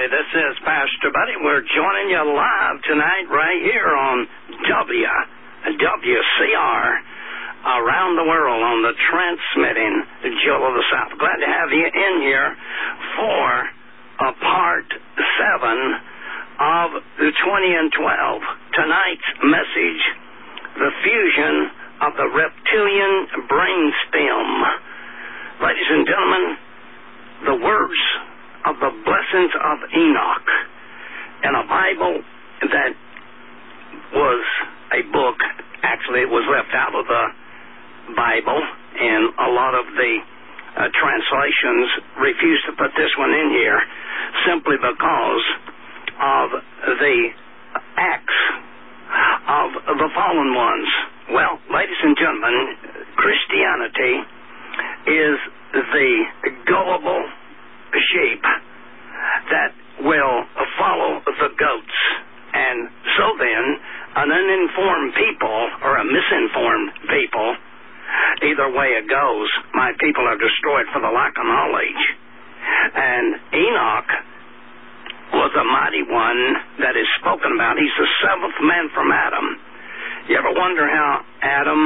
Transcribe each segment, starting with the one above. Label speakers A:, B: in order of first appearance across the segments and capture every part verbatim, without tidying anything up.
A: everybody. This is Pastor Buddy. We're joining you live tonight right here on W, W C R, around the world on the transmitting Jewel of the South. Glad to have you in here for a part seven of the twenty and twelve. Tonight's message, the fusion of the reptilian brainstem. Ladies and gentlemen, the words of the blessings of Enoch in a Bible that was a book. Actually, it was left out of the Bible, and a lot of the uh, translations refused to put this one in here simply because of the acts of the fallen ones. Well, ladies and gentlemen, Christianity is the gullible sheep that will follow the goats. And so then, an uninformed people or a misinformed people, either way it goes, my people are destroyed for the lack of knowledge. And Enoch was a mighty one that is spoken about. He's the seventh man from Adam. You ever wonder how Adam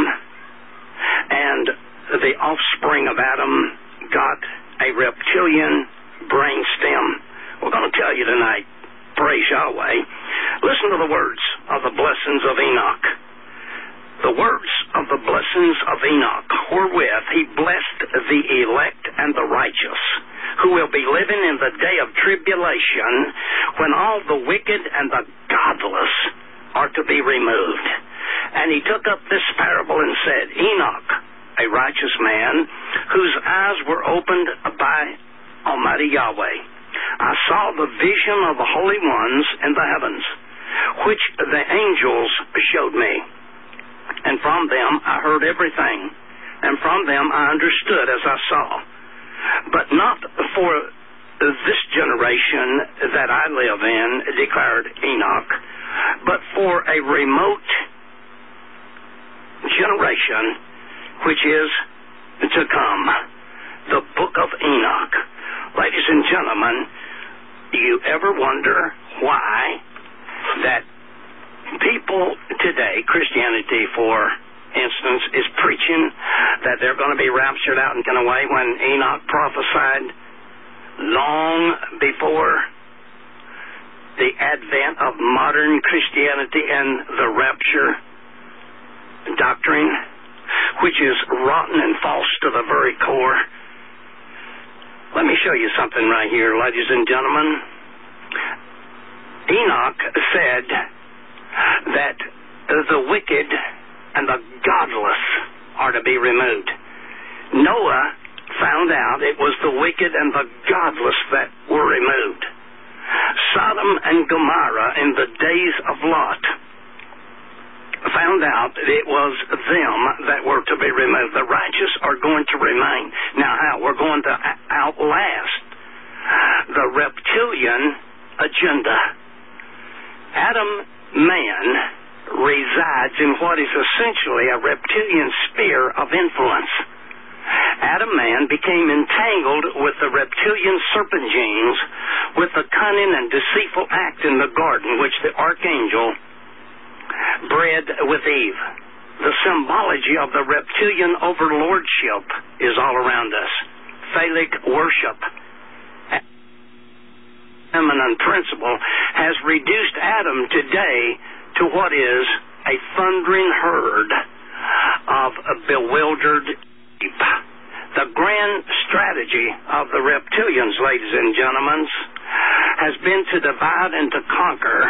A: and the offspring of Adam got a reptilian brainstem? We're going to tell you tonight. Praise Yahweh. Listen to the words of the blessings of Enoch. The words of the blessings of Enoch, wherewith he blessed the elect and the righteous, who will be living in the day of tribulation, when all the wicked and the godless are to be removed. And he took up this parable and said, Enoch, a righteous man, whose eyes were opened by Almighty Yahweh, I saw the vision of the holy ones in the heavens, which the angels showed me. And from them I heard everything, and from them I understood as I saw. But not for this generation that I live in, declared Enoch, but for a remote generation which is to come. The book of Enoch. Ladies and gentlemen, do you ever wonder why that people today, Christianity for instance, is preaching that they're going to be raptured out and gone away, when Enoch prophesied long before the advent of modern Christianity and the rapture doctrine, which is rotten and false to the very core. Let me show you something right here, ladies and gentlemen. Enoch said that the wicked and the godless are to be removed. Noah found out it was the wicked and the godless that were removed. Sodom and Gomorrah in the days of Lot found out it was them that were to be removed. The righteous are going to remain. Now how? We're going to outlast the reptilian agenda. Adam man resides in what is essentially a reptilian sphere of influence. Adam man became entangled with the reptilian serpent genes, with the cunning and deceitful act in the garden which the archangel bred with Eve. The symbology of the reptilian overlordship is all around us. Phallic worship, feminine principle, has reduced Adam today to what is a thundering herd of bewildered sheep. The grand strategy of the reptilians, ladies and gentlemen, has been to divide and to conquer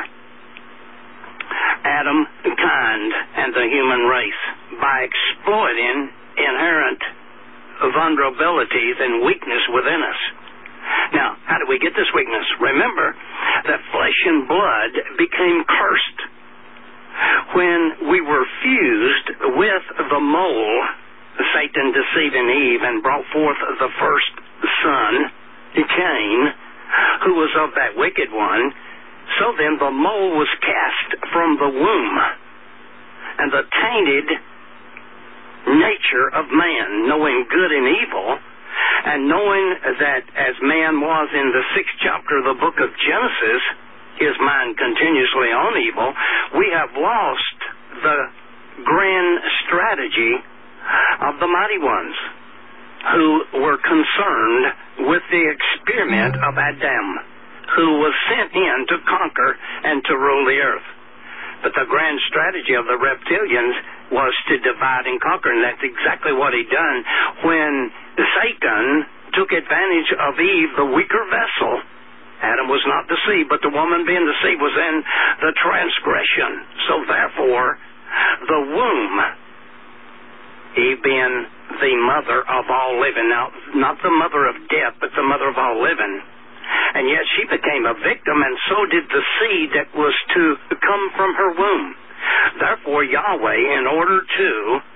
A: Adam kind and the human race by exploiting inherent vulnerabilities and weakness within us. Now, how do we get this weakness? Remember that flesh and blood became cursed when we were fused with the mole, Satan deceiving Eve and brought forth the first son, Cain, who was of that wicked one. So then the mole was cast from the womb, and the tainted nature of man, knowing good and evil, And knowing that as man was in the sixth chapter of the book of Genesis, his mind continuously on evil, we have lost the grand strategy of the mighty ones who were concerned with the experiment of Adam, who was sent in to conquer and to rule the earth. But the grand strategy of the reptilians was to divide and conquer, and that's exactly what he done when Satan took advantage of Eve, the weaker vessel. Adam was not deceived, but the woman being deceived was in the transgression. So therefore, the womb, Eve being the mother of all living, now not the mother of death, but the mother of all living, and yet she became a victim, and so did the seed that was to come from her womb. Therefore, Yahweh, in order to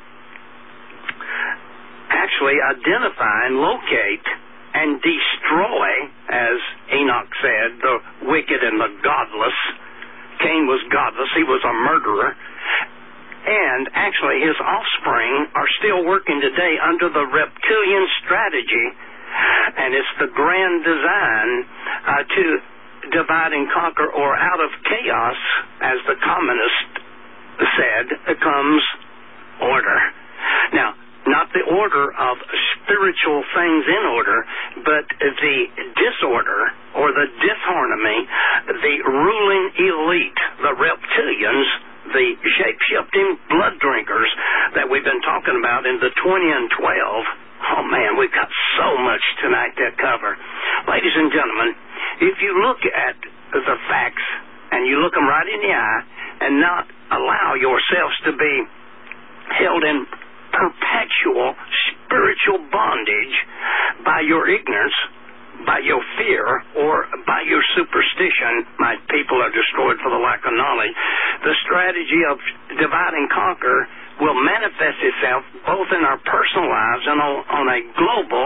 A: actually identify and locate and destroy, as Enoch said, the wicked and the godless. Cain was godless. He was a murderer. And actually his offspring are still working today under the reptilian strategy. And it's the grand design uh, to divide and conquer, or out of chaos, as the communist said, comes order. Now, not the order of spiritual things in order, but the disorder or the disharmony, the ruling elite, the reptilians, the shape-shifting blood drinkers that we've been talking about in the twenty and twelve. Oh man, we've got so much tonight to cover. Ladies and gentlemen, if you look at the facts and you look them right in the eye and not allow yourselves to be held in perpetual spiritual bondage by your ignorance, by your fear, or by your superstition, my people are destroyed for the lack of knowledge, the strategy of divide and conquer will manifest itself both in our personal lives and on, on a global,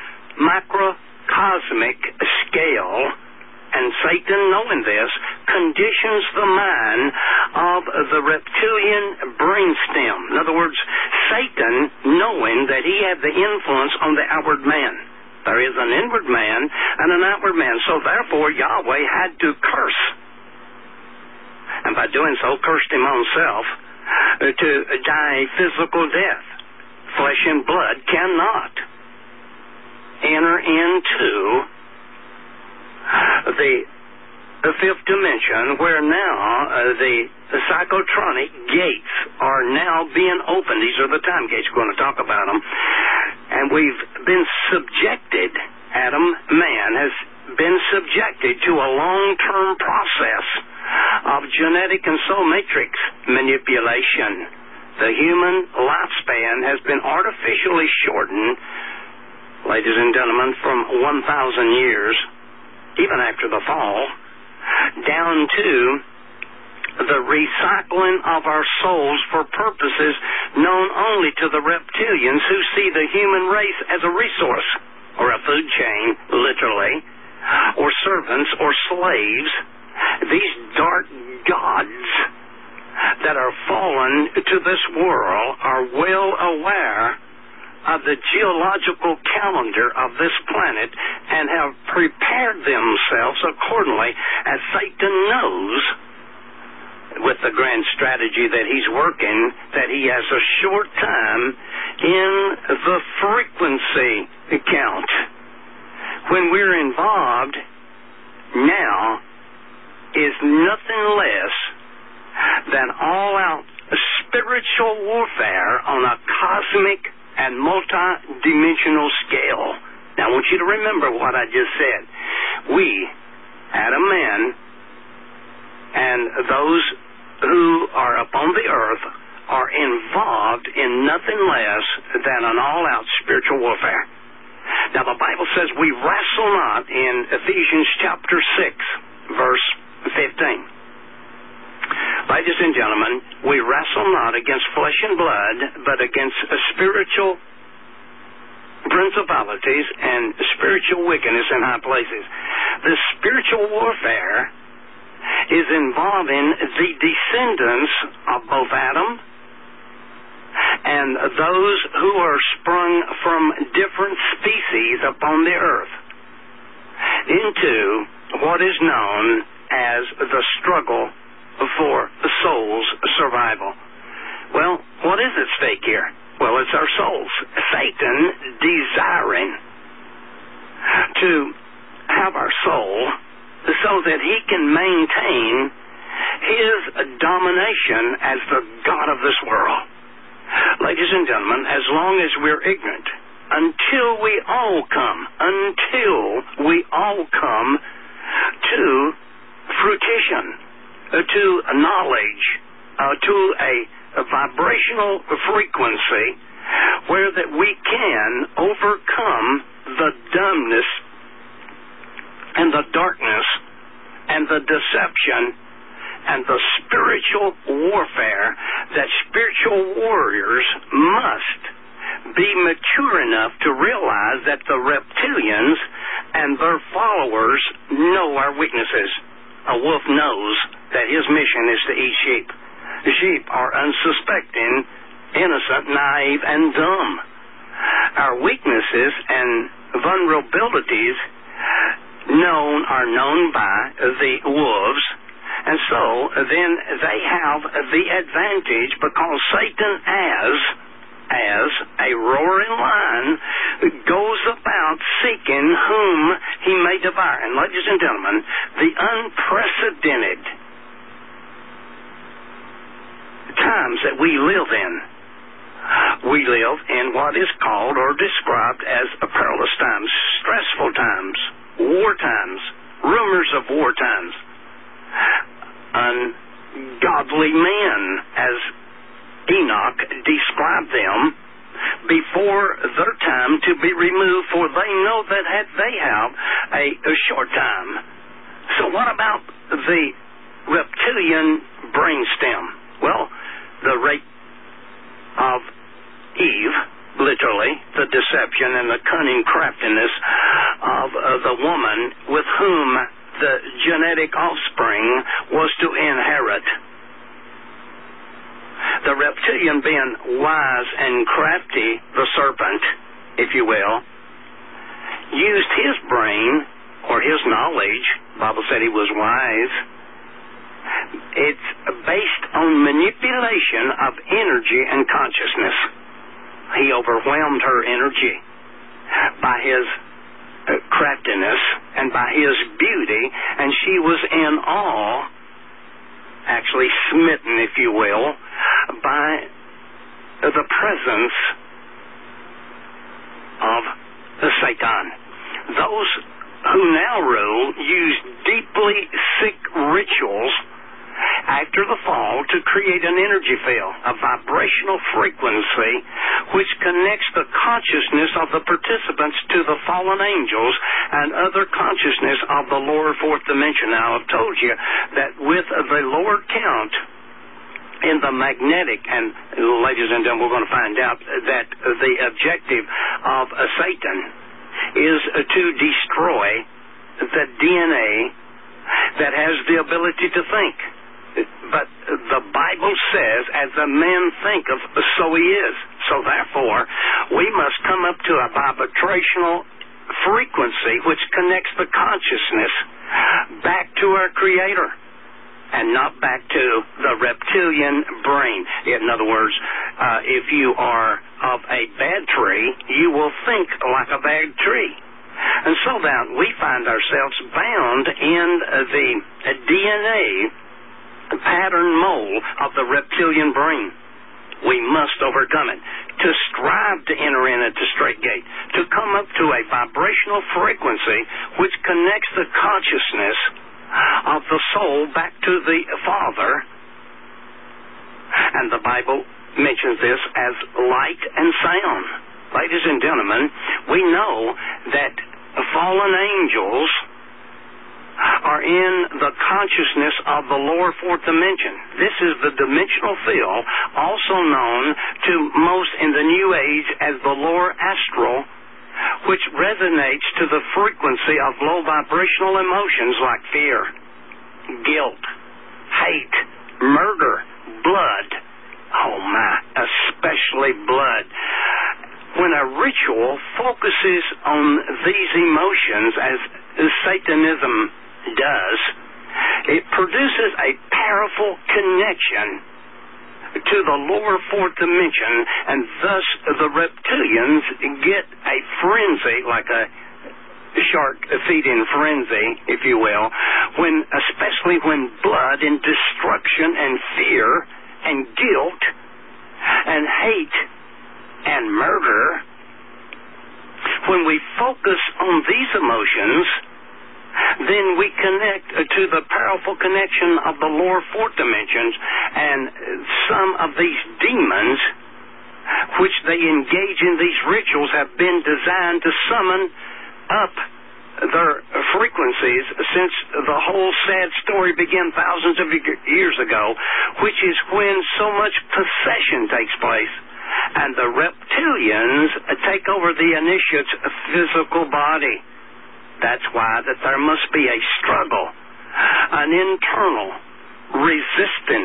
A: macrocosmic scale. And Satan, knowing this, conditions the mind of the reptilian brainstem. In other words, Satan, knowing that he had the influence on the outward man. There is an inward man and an outward man. So therefore, Yahweh had to curse. And by doing so, cursed him on self to die a physical death. Flesh and blood cannot enter into the, the fifth dimension, where now uh, the, the psychotronic gates are now being opened. These are the time gates. We're going to talk about them. And we've been subjected, Adam, man, has been subjected to a long-term process of genetic and soul matrix manipulation. The human lifespan has been artificially shortened, ladies and gentlemen, from one thousand years, even after the fall, down to the recycling of our souls for purposes known only to the reptilians, who see the human race as a resource, or a food chain, literally, or servants, or slaves. These dark gods that are fallen to this world are well aware of the geological calendar of this planet and have prepared themselves accordingly, as Satan knows, with the grand strategy that he's working, that he has a short time in the frequency count. When we're involved now is nothing less than all-out spiritual warfare on a cosmic and multi-dimensional scale. Now, I want you to remember what I just said. We, Adam, man, and those who are upon the earth are involved in nothing less than an all-out spiritual warfare. Now, the Bible says we wrestle not in Ephesians chapter six, verse fifteen. Ladies and gentlemen, we wrestle not against flesh and blood, but against spiritual principalities and spiritual wickedness in high places. The spiritual warfare is involving the descendants of both Adam and those who are sprung from different species species upon the earth into what is known as the struggle for the soul's survival. Well, what is at stake here? Well, it's our souls. Satan desiring to have our soul so that he can maintain his domination as the God of this world. Ladies and gentlemen, as long as we're ignorant, until we all come, until we all come to fruition, uh, to knowledge, uh, to a, a vibrational frequency where that we can overcome the dumbness and the darkness and the deception and the spiritual warfare that spiritual warriors must be mature enough to realize that the reptilians and their followers know our weaknesses. A wolf knows that his mission is to eat sheep. The sheep are unsuspecting, innocent, naive, and dumb. Our weaknesses and vulnerabilities known are known by the wolves, and so then they have the advantage because Satan as as a roaring lion goes about seeking whom he may devour. And ladies and gentlemen, the unprecedented times that we live in, we live in what is called or described as perilous times, stressful times, war times, rumors of war times, ungodly men, as Enoch described them, before their time to be removed, for they know that they have a, a short time. So what about the reptilian brainstem? Well, the rape of Eve, literally, the deception and the cunning craftiness of uh, the woman with whom the genetic offspring was to inherit. The reptilian being wise and crafty, the serpent, if you will, used his brain or his knowledge. The Bible said he was wise. It's based on manipulation of energy and consciousness. He overwhelmed her energy by his uh, craftiness and by his beauty, and she was in awe, actually smitten, if you will, by the presence of Satan. Those who now rule use deeply sick rituals after the fall to create an energy field, a vibrational frequency which connects the consciousness of the participants to the fallen angels and other consciousness of the lower fourth dimension. Now, I've told you that with the lower count in the magnetic, and ladies and gentlemen, we're going to find out that the objective of Satan is to destroy the D N A that has the ability to think. But the Bible says, as a man thinketh, so he is. So therefore, we must come up to a vibrational frequency which connects the consciousness back to our Creator and not back to the reptilian brain. In other words, uh, if you are of a bad tree, you will think like a bad tree. And so then we find ourselves bound in the D N A pattern mold of the reptilian brain. We must overcome it. To strive to enter in at the straight gate, to come up to a vibrational frequency which connects the consciousness of the soul back to the Father. And the Bible mentions this as light and sound. Ladies and gentlemen, we know that fallen angels are in the consciousness of the lower fourth dimension. This is the dimensional field, also known to most in the New Age as the lower astral, which resonates to the frequency of low vibrational emotions like fear, guilt, hate, murder, blood. Oh my, especially blood. when a ritual focuses on these emotions, as Satanism does, it produces a powerful connection to the lower fourth dimension, and thus the reptilians get a frenzy, like a shark feeding frenzy, if you will, when, especially when blood and destruction and fear and guilt and hate and murder, when we focus on these emotions, then we connect to the powerful connection of the lower fourth dimensions, and some of these demons, which they engage in these rituals, have been designed to summon up their frequencies since the whole sad story began thousands of years ago, which is when so much possession takes place, and the reptilians take over the initiate's physical body. That's why that there must be a struggle, an internal resisting.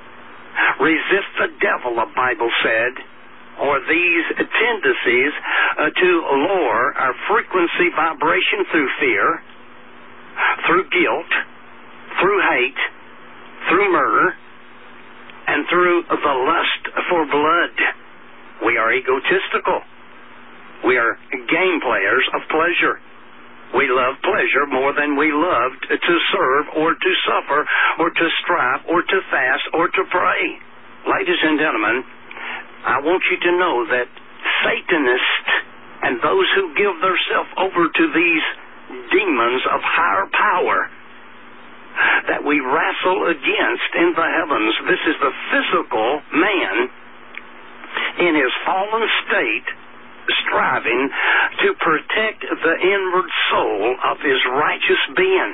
A: Resist the devil, the Bible said, or these tendencies uh, to lower our frequency vibration through fear, through guilt, through hate, through murder, and through the lust for blood. We are egotistical. We are game players of pleasure. We love pleasure more than we love to serve or to suffer or to strive or to fast or to pray. Ladies and gentlemen, I want you to know that Satanists and those who give themselves over to these demons of higher power that we wrestle against in the heavens, this is the physical man in his fallen state, striving to protect the inward soul of his righteous being.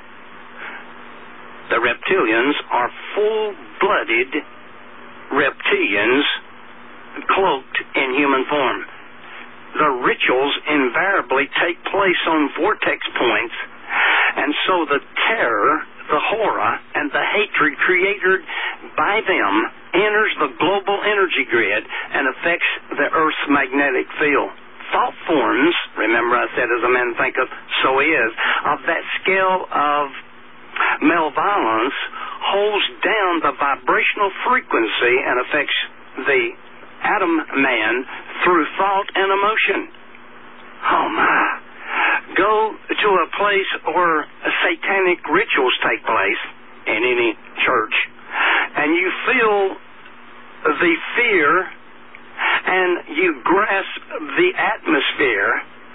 A: The reptilians are full-blooded reptilians cloaked in human form. The rituals invariably take place on vortex points, and so the terror, the horror, and the hatred created by them enters the global energy grid and affects the Earth's magnetic field. Thought forms, remember I said as a man thinketh, so he is, of that scale of malevolence holds down the vibrational frequency and affects the atom man through thought and emotion. Oh my. Go to a place where satanic rituals take place in any church, and you feel the fear and you grasp the atmosphere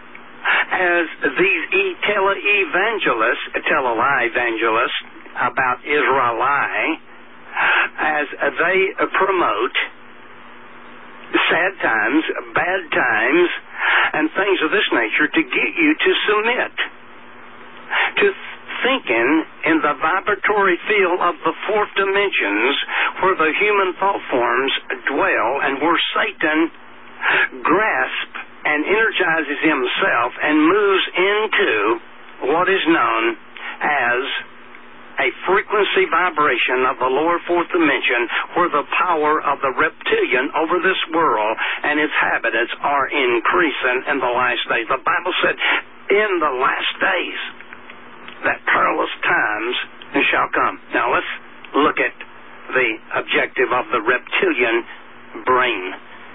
A: as these e- tele-evangelists, tele-evangelists about Israeli, as they promote sad times, bad times, and things of this nature to get you to submit to thinking in the vibratory field of the fourth dimensions where the human thought forms dwell and where Satan grasps and energizes himself and moves into what is known as a frequency vibration of the lower fourth dimension where the power of the reptilian over this world and its inhabitants are increasing in the last days. The Bible said in the last days that perilous times shall come. Now let's look at the objective of the reptilian brain.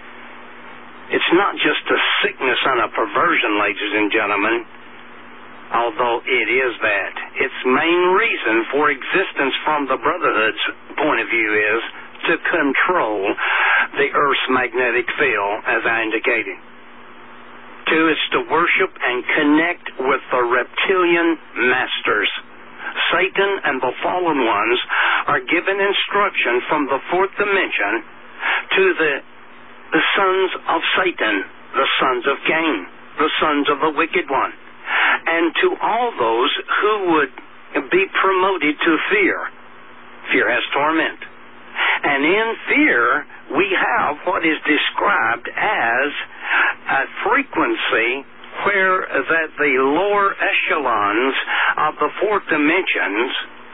A: It's not just a sickness and a perversion, ladies and gentlemen, although it is that. Its main reason for existence from the Brotherhood's point of view is to control the Earth's magnetic field, as I indicated. Two, is to worship and connect with the reptilian masters. Satan and the fallen ones are given instruction from the fourth dimension to the, the sons of Satan, the sons of Cain, the sons of the wicked one, and to all those who would be promoted to fear. Fear has torment. And in fear, we have what is described as a frequency where that the lower echelons of the fourth dimensions,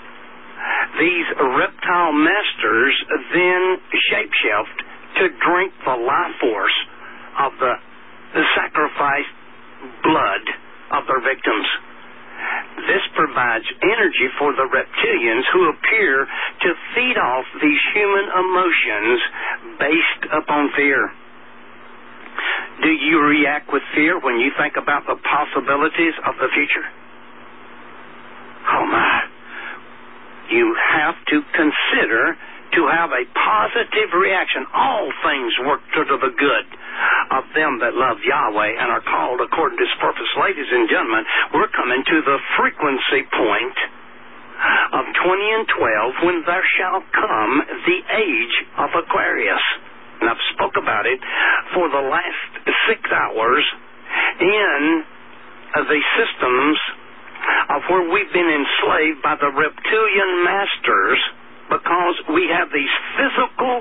A: these reptile masters then shapeshift to drink the life force of the sacrificed blood of their victims. This provides energy for the reptilians who appear to feed off these human emotions based upon fear. Do you react with fear when you think about the possibilities of the future? Oh my. You have to consider to have a positive reaction. All things work to the good of them that love Yahweh and are called according to His purpose. Ladies and gentlemen, we're coming to the frequency point of twenty and twelve when there shall come the age of Aquarius. And I've spoke about it for the last six hours in the systems of where we've been enslaved by the reptilian masters because we have these physical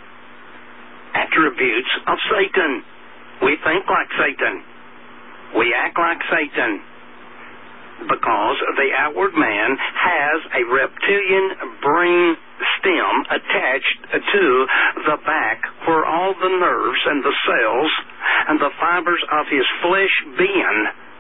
A: attributes of Satan. We think like Satan. We act like Satan because the outward man has a reptilian brain stem attached to the back where all the nerves and the cells and the fibers of his flesh being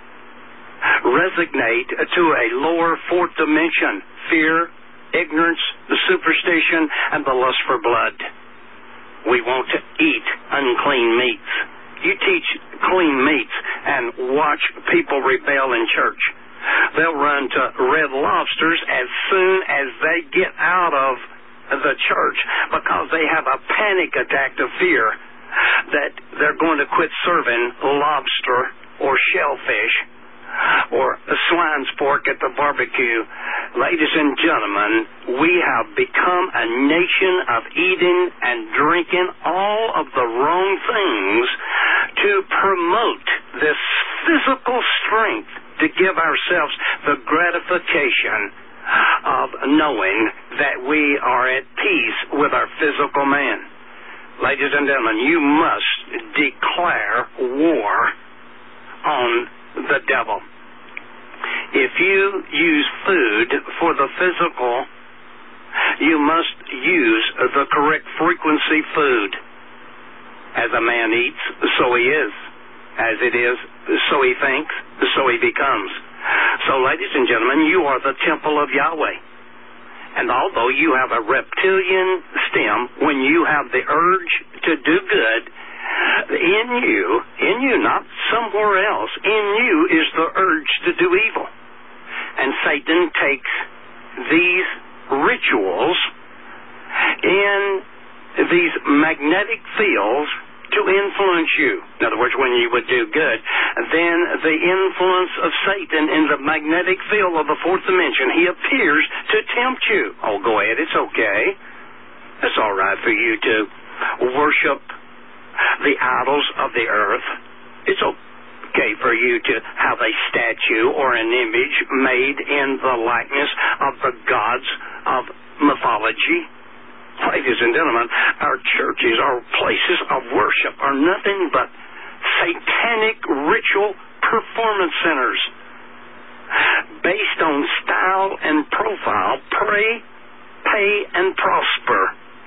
A: resonate to a lower fourth dimension: fear, ignorance, superstition, and the lust for blood. We want to eat unclean meats. You teach clean meats and watch people rebel in church. They'll run to Red Lobsters as soon as they get out of the church because they have a panic attack of fear that they're going to quit serving lobster or shellfish or swine's pork at the barbecue. Ladies and gentlemen, we have become a nation of eating and drinking all of the wrong things to promote this physical strength to give ourselves the gratification of knowing that we are at peace with our physical man. Ladies and gentlemen, you must declare war on the devil. If you use food for the physical, you must use the correct frequency food. As a man eats, so he is. As it is, so he thinks, so he becomes. So, ladies and gentlemen, you are the temple of Yahweh. And although you have a reptilian stem, when you have the urge to do good, in you, in you, not somewhere else, in you is the urge to do evil. And Satan takes these rituals in these magnetic fields to influence you. In other words, when you would do good, then the influence of Satan in the magnetic field of the fourth dimension, he appears to tempt you. Oh, go ahead, it's okay. It's all right for you to worship the idols of the earth. It's okay for you to have a statue or an image made in the likeness of the gods of mythology. Ladies and gentlemen, our churches, our places of worship are nothing but satanic ritual performance centers based on style and profile. Pray, pay, and prosper.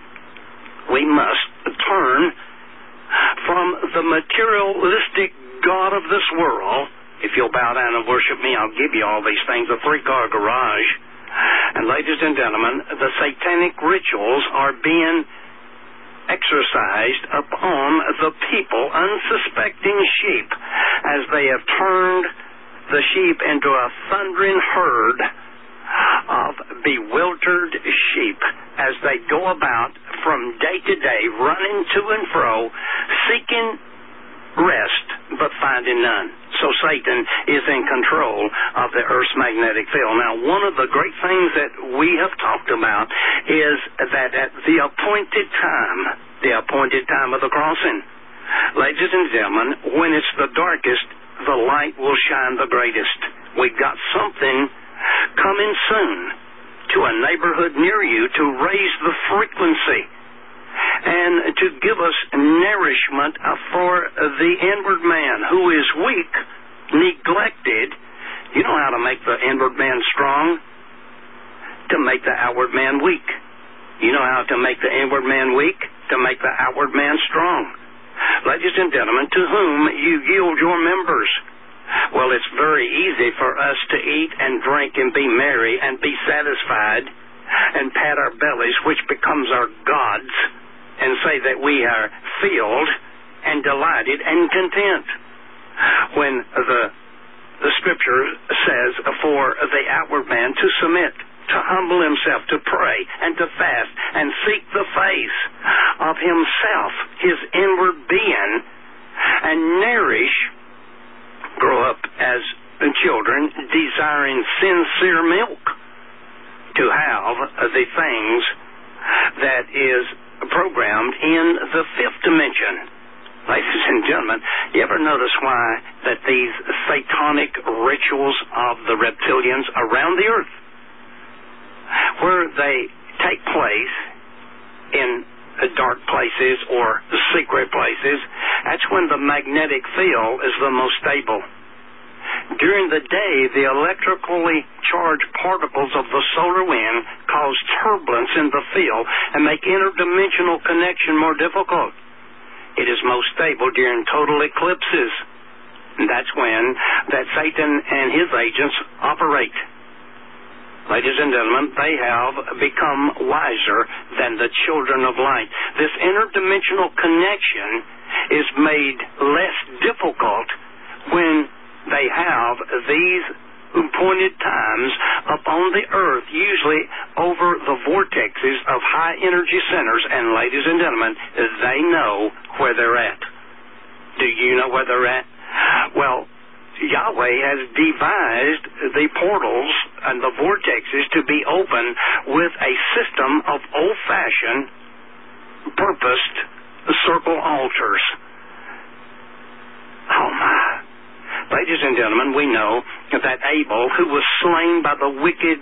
A: We must turn from the materialistic God of this world. If you'll bow down and worship me, I'll give you all these things, a three-car garage. And ladies and gentlemen, the satanic rituals are being exercised upon the people, unsuspecting sheep, as they have turned the sheep into a thundering herd of bewildered sheep as they go about from day to day, running to and fro, seeking rest, but finding none. So Satan is in control of the Earth's magnetic field. Now, one of the great things that we have talked about is that at the appointed time, the appointed time of the crossing, ladies and gentlemen, when it's the darkest, the light will shine the greatest. We've got something coming soon to a neighborhood near you to raise the frequency and to give us nourishment for the inward man who is weak, neglected. You know how to make the inward man strong? To make the outward man weak. You know how to make the inward man weak? To make the outward man strong. Ladies and gentlemen, to whom you yield your members. Well, it's very easy for us to eat and drink and be merry and be satisfied and pat our bellies, which becomes our gods, and say that we are filled and delighted and content. When the, the Scripture says for the outward man to submit, to humble himself, to pray, and to fast, and seek the face of himself, his inward being, and nourish, grow up as children, desiring sincere milk, to have the things that is programmed in the fifth dimension. Ladies and gentlemen, you ever notice why that these satanic rituals of the reptilians around the earth, where they take place in dark places or secret places, that's when the magnetic field is the most stable. During the day, the electrically charged particles of the solar wind cause turbulence in the field and make interdimensional connection more difficult. It is most stable during total eclipses. And that's when that Satan and his agents operate. Ladies and gentlemen, they have become wiser than the children of light. This interdimensional connection is made less difficult when they have these appointed times upon the earth, usually over the vortexes of high energy centers. And ladies and gentlemen, they know where they're at. Do you know where they're at? Well, Yahweh has devised the portals and the vortexes to be open with a system of old-fashioned, purposed circle altars. Oh my. Ladies and gentlemen, we know that Abel, who was slain by the wicked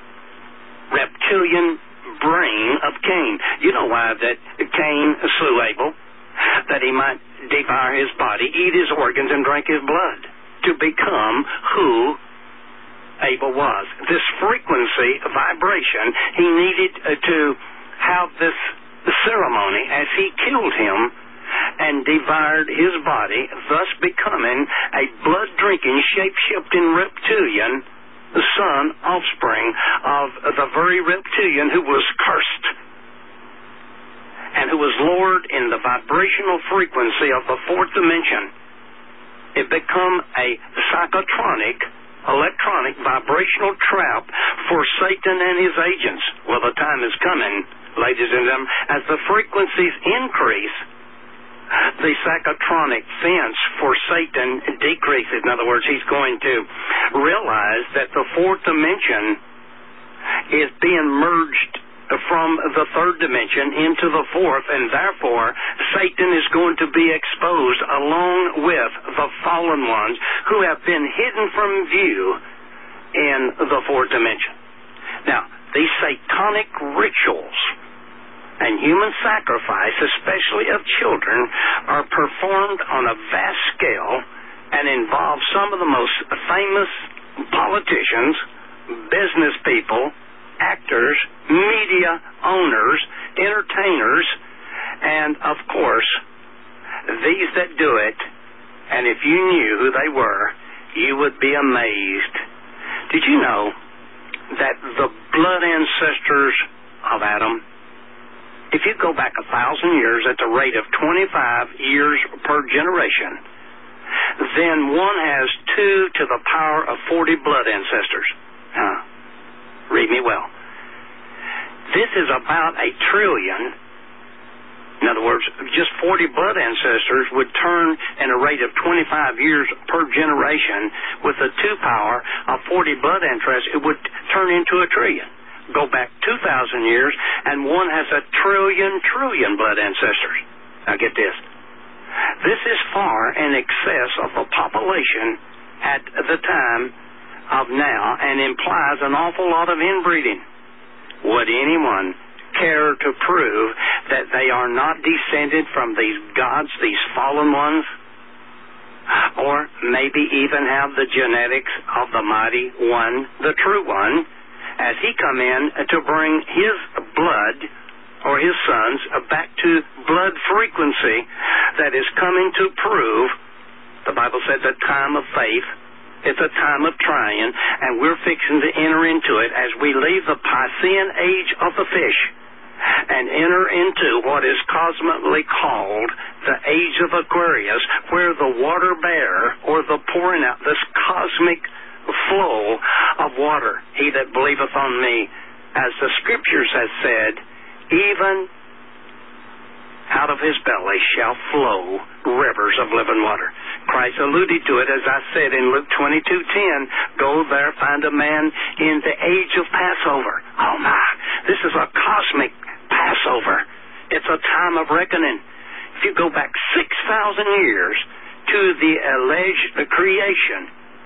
A: reptilian brain of Cain. You know why that Cain slew Abel? That he might devour his body, eat his organs, and drink his blood, to become who Abel was. This frequency vibration, he needed uh, to have this ceremony as he killed him and devoured his body, thus becoming a blood-drinking, shape-shifting reptilian, the son, offspring of the very reptilian who was cursed and who was lowered in the vibrational frequency of the fourth dimension. It become a psychotronic, electronic, vibrational trap for Satan and his agents. Well, the time is coming, ladies and gentlemen, as the frequencies increase, the psychotronic fence for Satan decreases. In other words, he's going to realize that the fourth dimension is being merged from the third dimension into the fourth, and therefore Satan is going to be exposed along with the fallen ones who have been hidden from view in the fourth dimension. Now, these satanic rituals and human sacrifice, especially of children, are performed on a vast scale and involve some of the most famous politicians, business people, actors, media owners, entertainers, and, of course, these that do it, and if you knew who they were, you would be amazed. Did you know that the blood ancestors of Adam, if you go back a thousand years at the rate of twenty-five years per generation, then one has two to the power of forty blood ancestors. Huh? Read me well. This is about a trillion. In other words, just forty blood ancestors would turn in a rate of twenty-five years per generation. With the two power of forty blood ancestors, it would turn into a trillion. Go back two thousand years, and one has a trillion trillion blood ancestors. Now get this. This is far in excess of the population at the time of now, and implies an awful lot of inbreeding. Would anyone care to prove that they are not descended from these gods, these fallen ones? Or maybe even have the genetics of the mighty one, the true one, as he come in to bring his blood or his sons back to blood frequency that is coming to prove, the Bible says, a time of faith. It's a time of trying, and we're fixing to enter into it as we leave the Piscean age of the fish and enter into what is cosmically called the age of Aquarius, where the water bear, or the pouring out, this cosmic flow of water. He that believeth on me, as the Scriptures has said, even out of his belly shall flow rivers of living water. Christ alluded to it, as I said in Luke twenty-two ten, go there, find a man in the age of Passover. Oh my, this is a cosmic Passover. It's a time of reckoning. If you go back six thousand years to the alleged creation,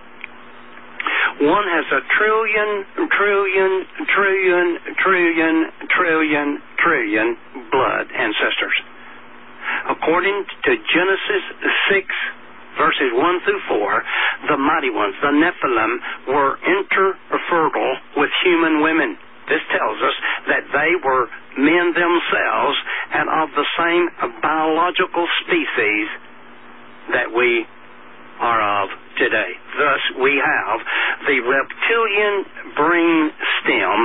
A: one has a trillion, trillion, trillion, trillion, trillion, trillion blood ancestors. According to Genesis six, verses one through four, the mighty ones, the Nephilim, were interfertile with human women. This tells us that they were men themselves and of the same biological species that we are of today. Thus, we have the reptilian brain stem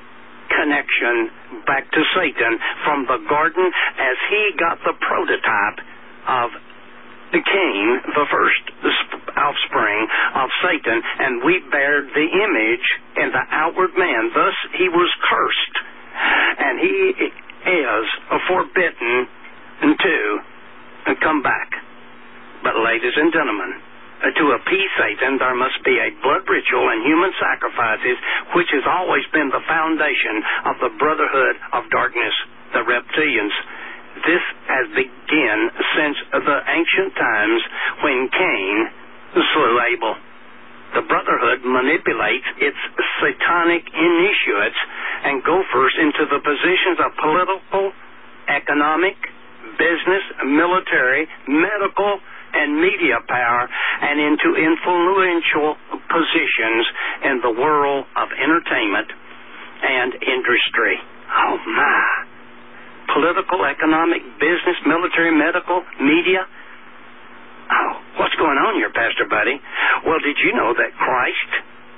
A: connection back to Satan from the garden, as he got the prototype of Cain, the first offspring of Satan, and we bear the image in the outward man. Thus, he was cursed, and he is forbidden to come back. But, ladies and gentlemen, to appease Satan, there must be a blood ritual and human sacrifices, which has always been the foundation of the brotherhood of darkness, the reptilians. This has begun since the ancient times when Cain slew Abel. The brotherhood manipulates its satanic initiates and gophers into the positions of political, economic, business, military, medical, and media power, and into influential positions in the world of entertainment and industry. Oh my! Political, economic, business, military, medical, media. Oh, what's going on here, Pastor Buddy? Well, did you know that Christ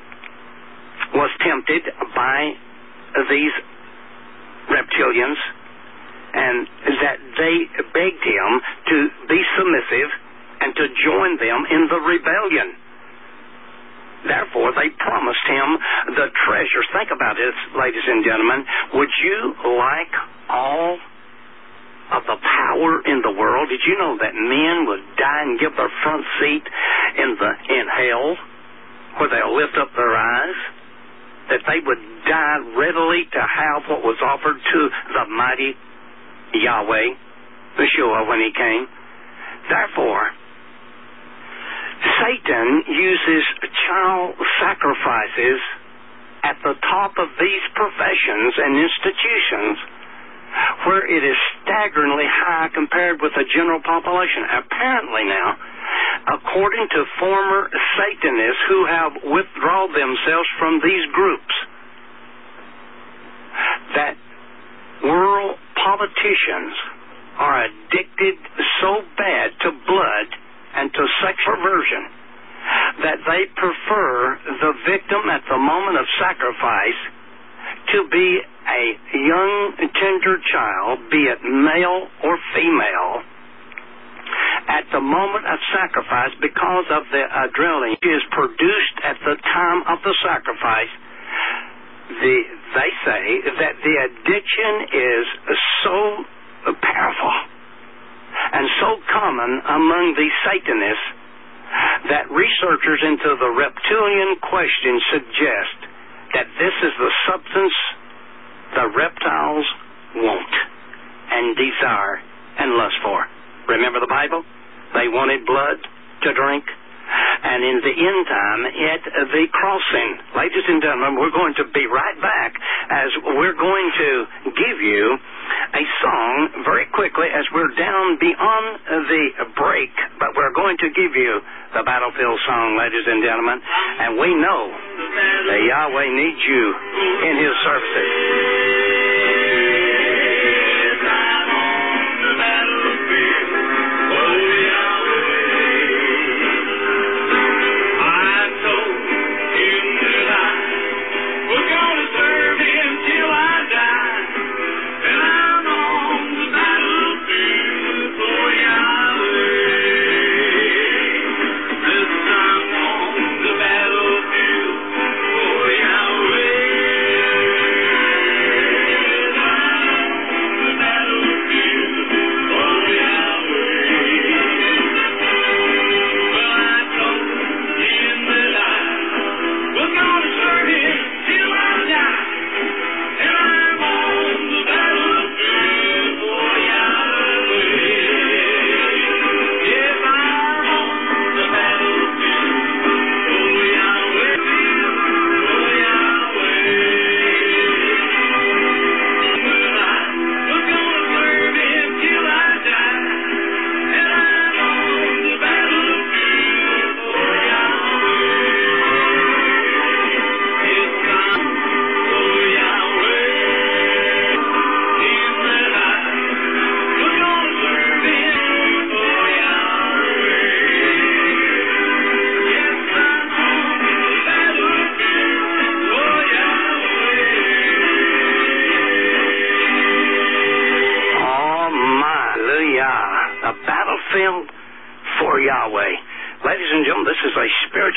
A: was tempted by these reptilians, and that they begged him to be submissive and to join them in the rebellion? Therefore, they promised him the treasures. Think about this, ladies and gentlemen. Would you like all of the power in the world? Did you know that men would die and give their front seat in the in hell, where they'll lift up their eyes? That they would die readily to have what was offered to the mighty Yahweh, Yeshua, when he came. Therefore, Satan uses child sacrifices at the top of these professions and institutions, where it is staggeringly high compared with the general population. Apparently now, according to former Satanists who have withdrawn themselves from these groups, that world politicians are addicted so bad to blood and to sex perversion that they prefer the victim at the moment of sacrifice to be a young, tender child, be it male or female, at the moment of sacrifice, because of the adrenaline which is produced at the time of the sacrifice. The, they say that the addiction is so powerful and so common among the Satanists that researchers into the reptilian question suggest that this is the substance the reptiles want and desire and lust for. Remember the Bible? They wanted blood to drink. And in the end time, at the crossing, ladies and gentlemen, we're going to be right back as we're going to give you a song very quickly as we're down beyond the break, but we're going to give you the battlefield song, ladies and gentlemen, and we know that Yahweh needs you in his services.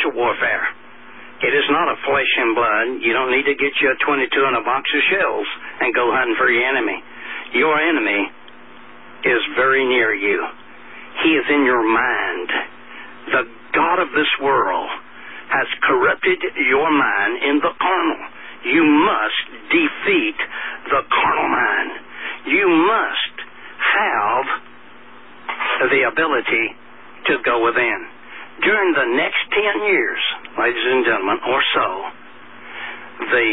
A: spiritual warfare. It is not a flesh and blood. You don't need to get you a twenty-two and a box of shells and go hunting for your enemy. Your enemy is very near you. He is in your mind. The God of this world has corrupted your mind in the carnal. You must defeat the carnal mind. You must have the ability to go within. During the next ten years, ladies and gentlemen, or so, the,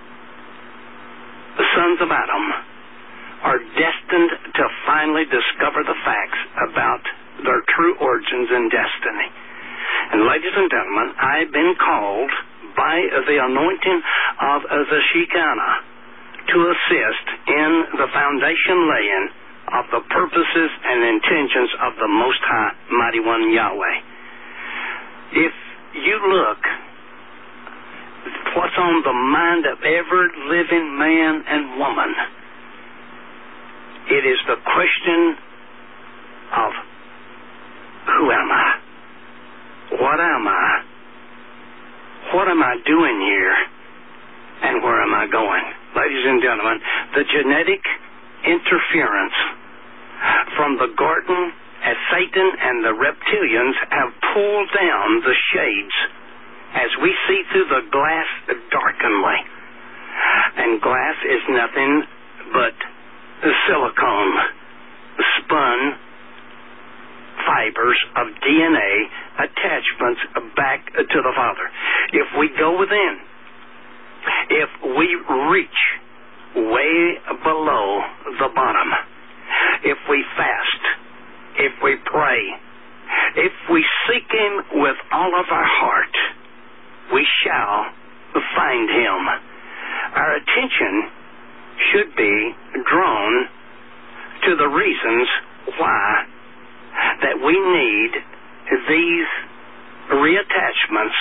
A: the sons of Adam are destined to finally discover the facts about their true origins and destiny. And ladies and gentlemen, I've been called by the anointing of the Shekinah to assist in the foundation laying of the purposes and intentions of the Most High, Mighty One, Yahweh. If you look what's on the mind of every living man and woman, it is the question of who am I? What am I? What am I doing here? And where am I going? Ladies and gentlemen, the genetic interference from the garden, as Satan and the reptilians have pulled down the shades as we see through the glass darkenly. And glass is nothing but silicone spun fibers of D N A attachments back to the Father. If we go within, if we reach way below the bottom, if we fast, if we pray, if we seek Him with all of our heart, we shall find Him. Our attention should be drawn to the reasons why that we need these reattachments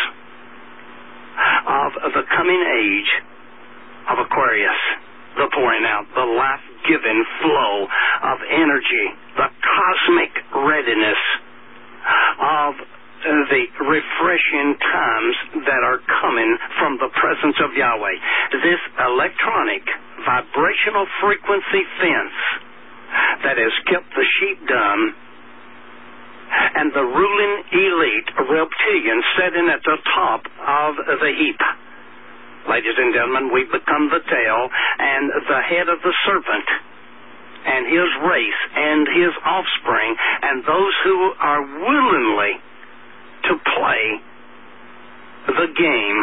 A: of the coming age of Aquarius, the pouring out, the life-giving flow of energy, the cosmic readiness of the refreshing times that are coming from the presence of Yahweh. This electronic vibrational frequency fence that has kept the sheep dumb and the ruling elite reptilian sitting at the top of the heap. Ladies and gentlemen, we become the tail and the head of the serpent and his race and his offspring and those who are willingly to play the game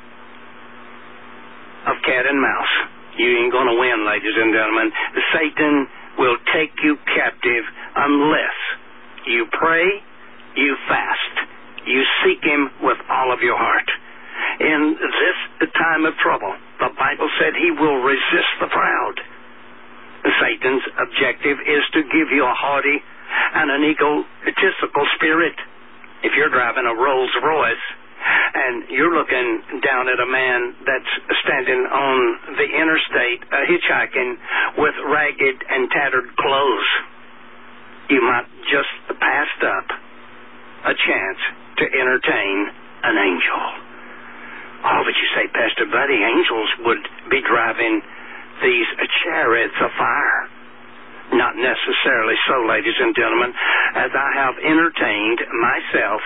A: of cat and mouse. You ain't going to win, ladies and gentlemen. Satan will take you captive unless you pray, you fast, you seek Him with all of your heart. In this time of trouble, the Bible said He will resist the proud. Satan's objective is to give you a haughty and an egotistical spirit. If you're driving a Rolls Royce and you're looking down at a man that's standing on the interstate uh, hitchhiking with ragged and tattered clothes, you might just pass up a chance to entertain an angel. Oh, but you say, Pastor Buddy, angels would be driving these chariots of fire. Not necessarily so, ladies and gentlemen. As I have entertained myself,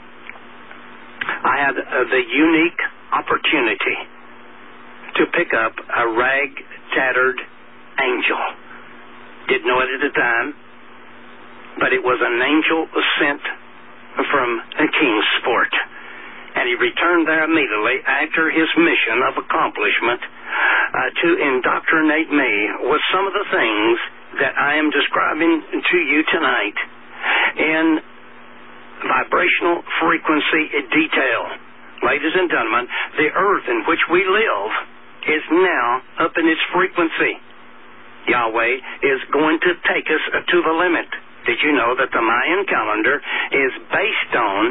A: I had uh, the unique opportunity to pick up a rag-tattered angel. Didn't know it at the time, but it was an angel sent from Kingsport. And he returned there immediately after his mission of accomplishment uh, to indoctrinate me with some of the things that I am describing to you tonight in vibrational frequency detail. Ladies and gentlemen, the earth in which we live is now up in its frequency. Yahweh is going to take us to the limit. Did you know that the Mayan calendar is based on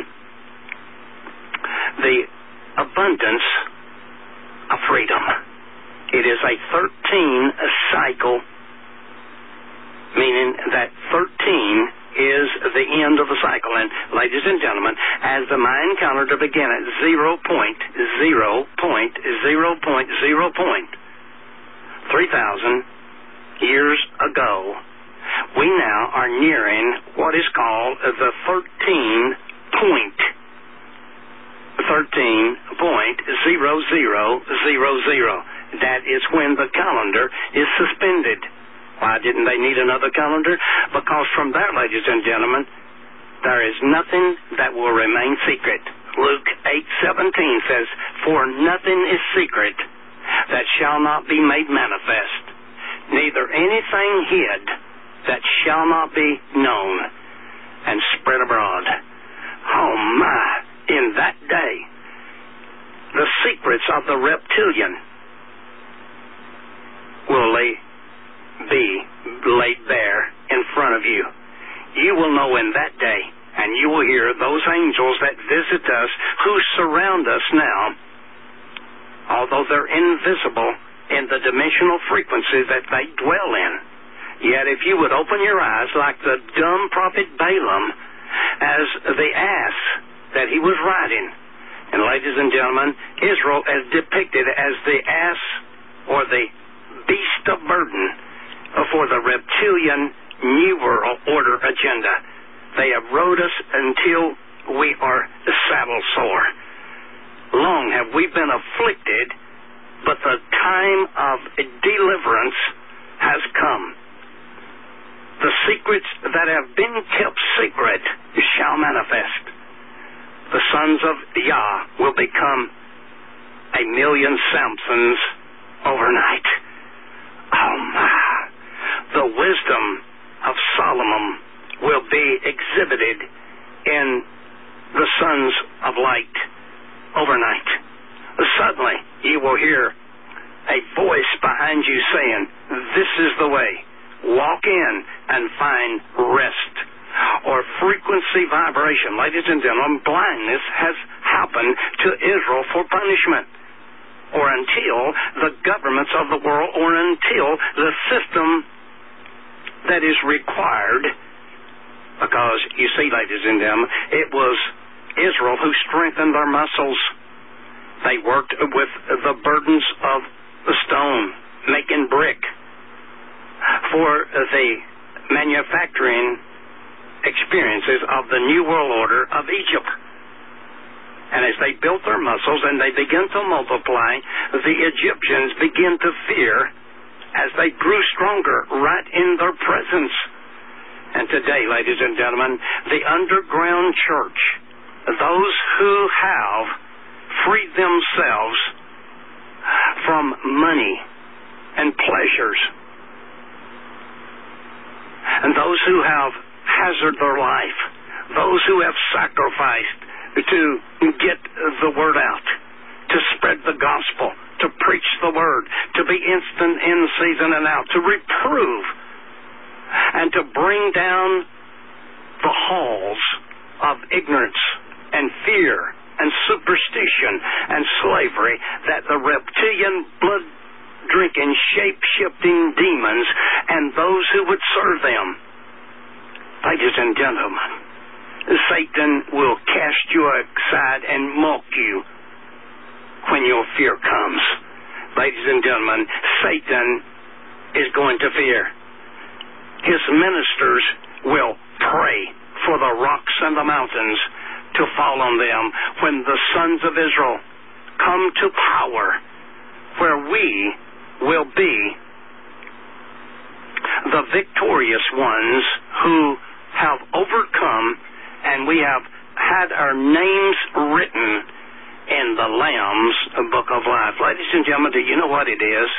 A: the abundance of freedom? It is a thirteen cycle, meaning that thirteen is the end of the cycle. And ladies and gentlemen, as the Mayan calendar began at zero point zero point zero point zero point three thousand years ago, we now are nearing what is called the thirteen point thirteen point zero zero zero zero. That is when the calendar is suspended. Why didn't they need another calendar? Because from there, ladies and gentlemen, there is nothing that will remain secret. Luke eight seventeen says, "For nothing is secret that shall not be made manifest, neither anything hid that shall not be known and spread abroad." Oh my, in that day, the secrets of the reptilian will lay be laid bare in front of you. You will know in that day, and you will hear those angels that visit us, who surround us now, although they're invisible in the dimensional frequency that they dwell in. Yet if you would open your eyes like the dumb prophet Balaam, as the ass that he was riding, and ladies and gentlemen, Israel is depicted as the ass or the beast of burden for the reptilian New World Order agenda. They have rode us until we are saddle sore. Long have we been afflicted, but the time of deliverance has come. The secrets that have been kept secret shall manifest. The sons of Yah will become a million Samsons overnight. Oh my. The wisdom of Solomon will be exhibited in the sons of light overnight. Suddenly, you will hear a voice behind you saying, "This is the way. Walk in and find rest." Or frequency vibration. Ladies and gentlemen, blindness has happened to Israel for punishment, or until the governments of the world, or until the system that is required. Because, you see, ladies and gentlemen, it was Israel who strengthened their muscles. They worked with the burdens of the stone, making brick, for the manufacturing experiences of the New World Order of Egypt. And as they built their muscles and they began to multiply, the Egyptians began to fear as they grew stronger right in their presence. And today, ladies and gentlemen, the underground church, those who have freed themselves from money and pleasures, and those who have hazarded their life, those who have sacrificed to get the word out, to spread the gospel, to preach the word, to be instant in season and out, to reprove, and to bring down the halls of ignorance and fear and superstition and slavery that the reptilian, blood-drinking, shape-shifting demons and those who would serve them. Ladies and gentlemen, Satan will cast you aside and mock you when your fear comes. Ladies and gentlemen, Satan is going to fear. His ministers will pray for the rocks and the mountains to fall on them when the sons of Israel come to power, where we will be the victorious ones who have overcome, and we have had our names written in the Lamb's Book of Life. Ladies and gentlemen, do you know what it is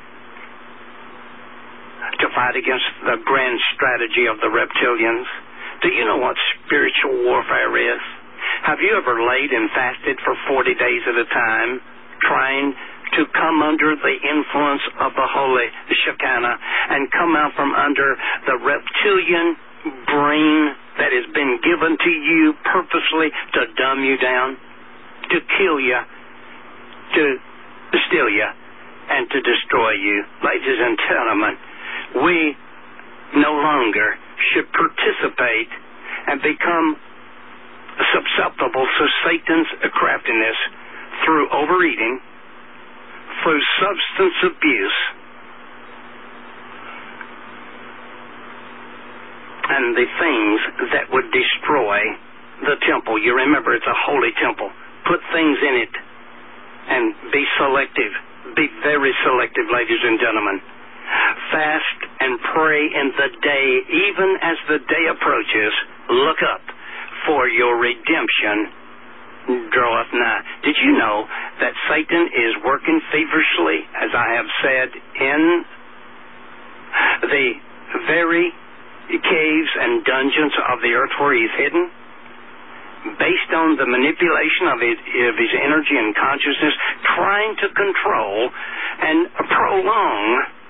A: to fight against the grand strategy of the reptilians? Do you know what spiritual warfare is? Have you ever laid and fasted for forty days at a time, trying to come under the influence of the Holy Shekinah and come out from under the reptilian brain that has been given to you purposely to dumb you down, to kill you, to steal you, and to destroy you? Ladies and gentlemen, we no longer should participate and become susceptible to Satan's craftiness through overeating, through substance abuse, and the things that would destroy the temple. You remember, it's a holy temple. Put things in it and be selective. Be very selective, ladies and gentlemen. Fast and pray in the day, even as the day approaches. Look up, for your redemption draweth nigh. Did you know that Satan is working feverishly, as I have said, in the very caves and dungeons of the earth where he's hidden, based on the manipulation of his, of his energy and consciousness, trying to control and prolong,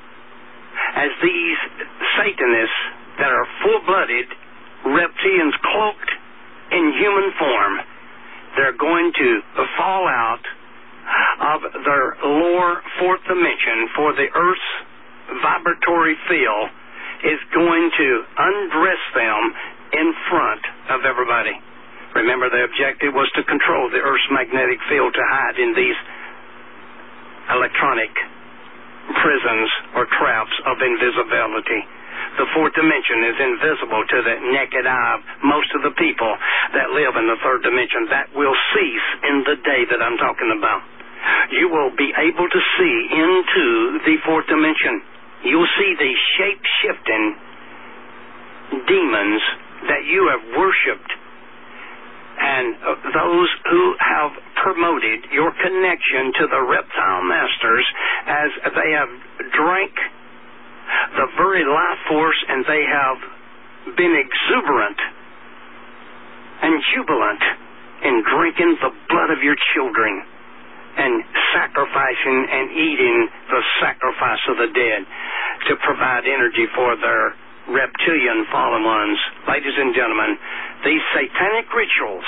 A: as these Satanists that are full-blooded reptilians cloaked in human form, they're going to fall out of their lower fourth dimension, for the earth's vibratory field is going to undress them in front of everybody. Remember, the objective was to control the earth's magnetic field, to hide in these electronic prisons or traps of invisibility. The fourth dimension is invisible to the naked eye of most of the people that live in the third dimension. That will cease in the day that I'm talking about. You will be able to see into the fourth dimension. You'll see the shape-shifting demons that you have worshipped, and those who have promoted your connection to the reptile masters, as they have drank the very life force, and they have been exuberant and jubilant in drinking the blood of your children and sacrificing and eating the sacrifice of the dead to provide energy for their reptilian fallen ones. Ladies and gentlemen, these satanic rituals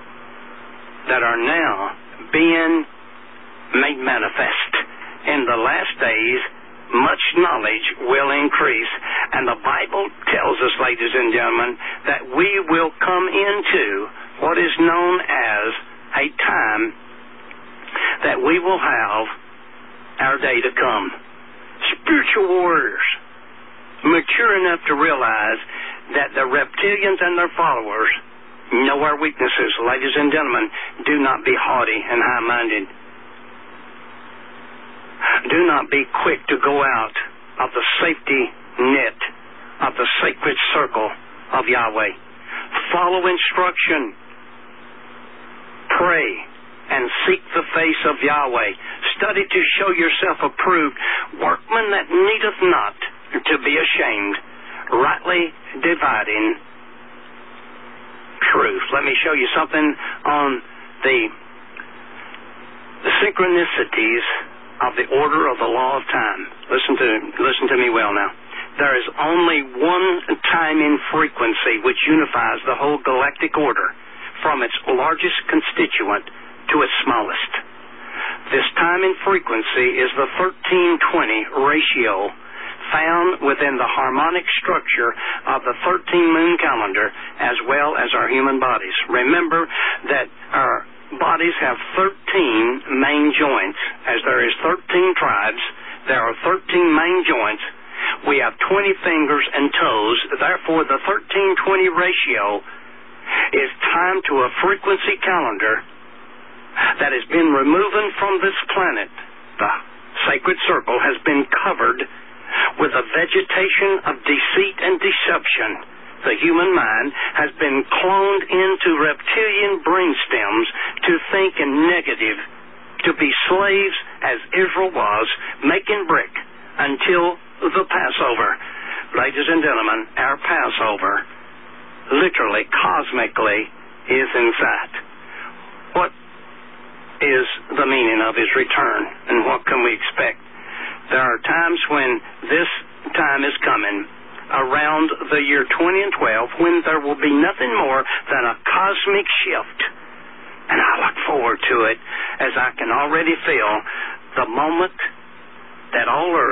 A: that are now being made manifest in the last days, much knowledge will increase. And the Bible tells us, ladies and gentlemen, that we will come into what is known as a time that we will have our day to come. Spiritual warriors mature enough to realize that the reptilians and their followers know our weaknesses. Ladies and gentlemen, do not be haughty and high-minded. Do not be quick to go out of the safety net of the sacred circle of Yahweh. Follow instruction. Pray and seek the face of Yahweh. Study to show yourself approved, workman that needeth not to be ashamed, rightly dividing truth. Let me show you something on the, the synchronicities of the order of the law of time. Listen to listen to me well now. There is only one time in frequency which unifies the whole galactic order from its largest constituent to its smallest. This time in frequency is the thirteen twenty ratio found within the harmonic structure of the thirteen moon calendar, as well as our human bodies. Remember that our bodies have thirteen main joints. As there is thirteen tribes, there are thirteen main joints. We have twenty fingers and toes. Therefore, the thirteen twenty ratio is timed to a frequency calendar that has been removed from this planet. The sacred circle has been covered with a vegetation of deceit and deception. The human mind has been cloned into reptilian brainstems to think in negative, to be slaves as Israel was, making brick until the Passover. Ladies and gentlemen, our Passover, literally, cosmically, is in sight. What is the meaning of his return, and what can we expect? There are times when this time is coming, around the year twenty and twelve, when there will be nothing more than a cosmic shift. And I look forward to it, as I can already feel the moment that all earth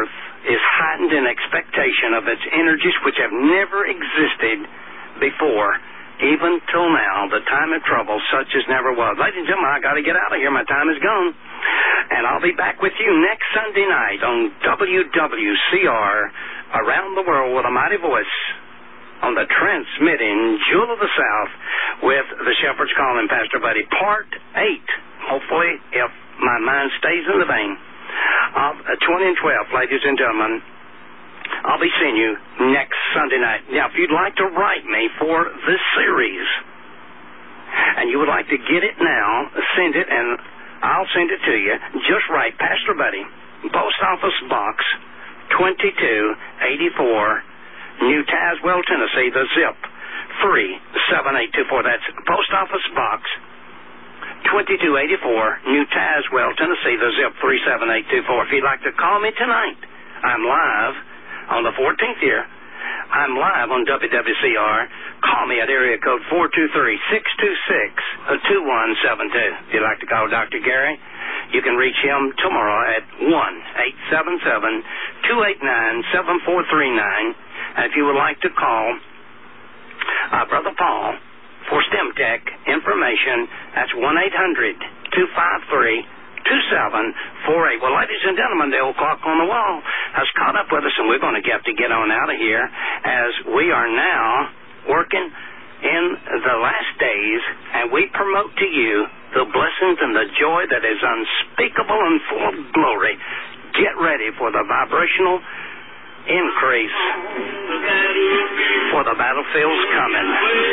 A: is heightened in expectation of its energies which have never existed before, even till now, the time of trouble such as never was. Ladies and gentlemen, I got to get out of here. My time is gone. And I'll be back with you next Sunday night on W W C R, Around the World with a Mighty Voice, on the transmitting Jewel of the South with the Shepherd's Calling, Pastor Buddy, Part eight. Hopefully, if my mind stays in the vein of twenty and twelve, ladies and gentlemen, I'll be seeing you next Sunday night. Now, if you'd like to write me for this series, and you would like to get it now, send it, and I'll send it to you. Just write Pastor Buddy, Post Office Box twenty-two eighty-four, New Tazewell, Tennessee, the zip three seven eight two four. That's Post Office Box twenty-two eighty-four, New Tazewell, Tennessee, the zip three seven eight two four. If you'd like to call me tonight, I'm live on the fourteenth year. I'm live on W W C R. Call me at area code four two three, six two six, two one seven two. If you'd like to call Doctor Gary, you can reach him tomorrow at one eight seven seven, two eight nine, seven four three nine. And if you would like to call uh, Brother Paul for STEMTech information, that's one eight hundred, two five three, two seven four eight. Well, ladies and gentlemen, the old clock on the wall has caught up with us, and we're going to have to get on out of here as we are now working in the last days, and we promote to you the blessings and the joy that is unspeakable and full of glory. Get ready for the vibrational increase, for the battlefield's coming.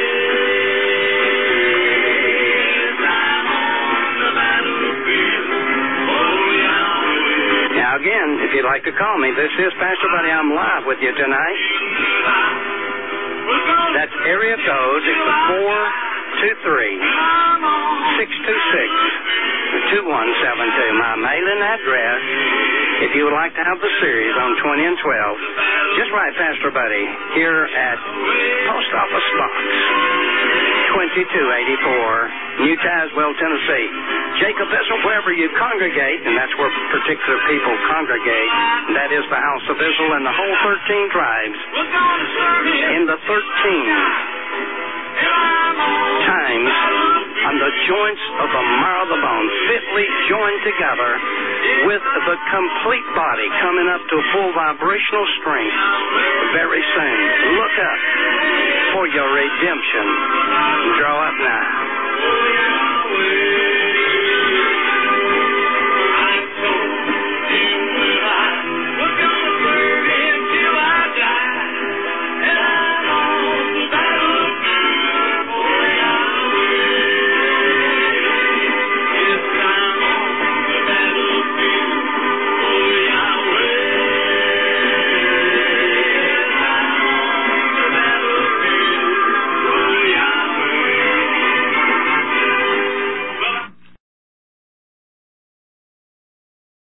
A: Now, again, if you'd like to call me, this is Pastor Buddy. I'm live with you tonight. That's area code four two three, six two six, two one seven two. My mailing address, if you would like to have the series on twenty and twelve, just write Pastor Buddy here at Post Office Box twenty-two eighty-four, New Tazewell, Tennessee. Jacob Israel, wherever you congregate, and that's where particular people congregate, that is the house of Israel and the whole thirteen tribes. In the thirteen times on the joints of the marrow of the bone, fitly joined together with the complete body coming up to full vibrational strength very soon. Look up, for your redemption. Draw up now.